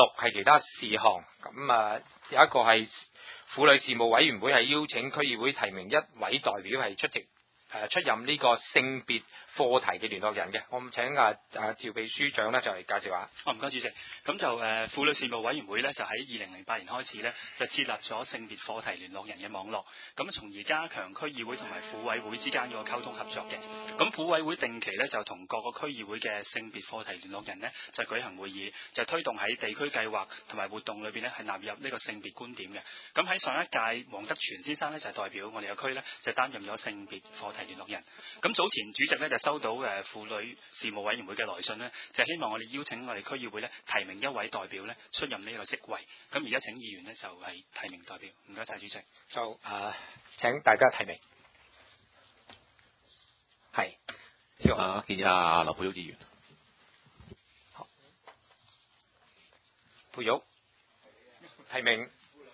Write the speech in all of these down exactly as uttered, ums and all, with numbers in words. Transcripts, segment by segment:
六係其他事項。咁啊，有一個係婦女事務委員會係邀請區議會提名一位代表係出席誒出任呢個性別課題嘅聯絡人嘅。我唔請啊啊趙秘書長咧就嚟介紹下。 哦，唔該主席。咁就誒婦女事務委員會咧，就喺二零零八年開始咧，就設立咗性別課題聯絡人嘅網絡，咁從而加強區議會同埋婦委會之間嗰個溝通合作嘅。咁婦委會定期咧就同各個區議會嘅性別課題聯絡人呢，就舉行會議，就推動喺地區計劃同埋活動裏邊呢，係納入呢個性別觀點嘅。咁喺上一屆黃德全先生呢，就代表我哋個區呢，就擔任咗性別課題聯絡人。咁早前主席呢，就收到誒婦女事務委員會嘅來信呢，就希望我哋邀請我哋區議會呢，提名一位代表呢，出任呢個職位。咁而家請議員呢，就係、是、提名代表。唔該晒主席。 就誒、呃、請大家提名。係。 啊，建議下劉佩玉議員。 好。佩玉提名。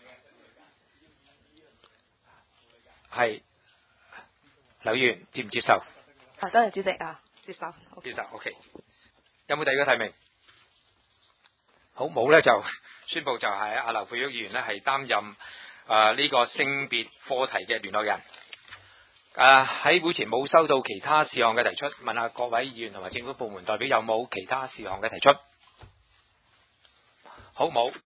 係。劉議員接唔接受？ 啊，多謝主席啊，接受。 接受 ，OK。有冇第二個提名？好，冇咧就宣佈就係阿劉佩玉議員呢係擔任誒呢、呃這個性別課題嘅聯絡人。誒、呃、喺會前冇收到其他事項嘅提出，問下各位議員同埋政府部門代表有冇其他事項嘅提出？好，冇。